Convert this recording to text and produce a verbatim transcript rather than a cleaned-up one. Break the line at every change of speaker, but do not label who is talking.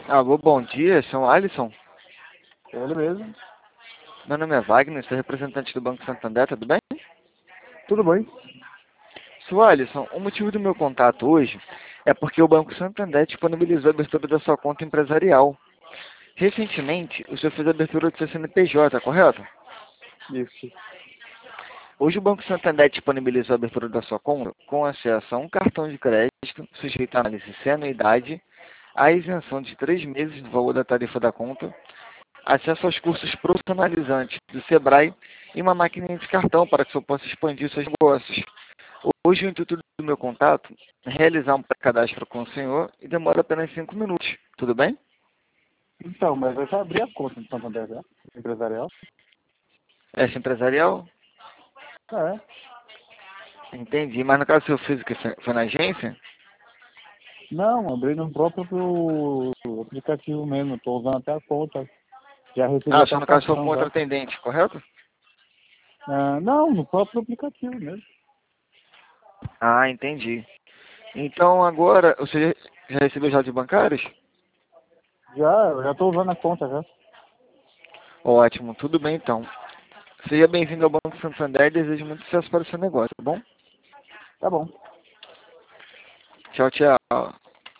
Alô, bom dia, sou Alisson.
Ele mesmo.
Meu nome é Wagner, sou representante do Banco Santander, tudo bem?
Tudo bem?
Sou Alisson, o motivo do meu contato hoje é porque o Banco Santander disponibilizou a abertura da sua conta empresarial. Recentemente, o senhor fez a abertura do seu C N P J, correto?
Isso.
Hoje o Banco Santander disponibilizou a abertura da sua conta com acesso a um cartão de crédito sujeito à análise sem anuidade, a isenção de três meses do valor da tarifa da conta, acesso aos cursos profissionalizantes do Sebrae e uma máquina de cartão para que o senhor possa expandir seus negócios. Hoje o intuito do meu contato é realizar um cadastro com o senhor e demora apenas cinco minutos. Tudo bem?
Então, mas eu já abri a conta no Santander, já? Empresarial?
Essa empresarial?
É.
Entendi. Mas no caso do seu físico foi na agência?
Não, abri no próprio aplicativo mesmo. Estou usando até a conta. Já recebi
Ah,
até
só
o
no caso foi com
cartão
outro
já.
atendente, correto?
Ah, não, no próprio aplicativo mesmo.
Ah, entendi. Então agora, você já recebeu já de bancários?
Já, eu já estou usando a conta já.
Ótimo, tudo bem então. Seja bem-vindo ao Banco Santander e desejo muito sucesso para o seu negócio, tá bom?
Tá bom.
Tchau, tchau.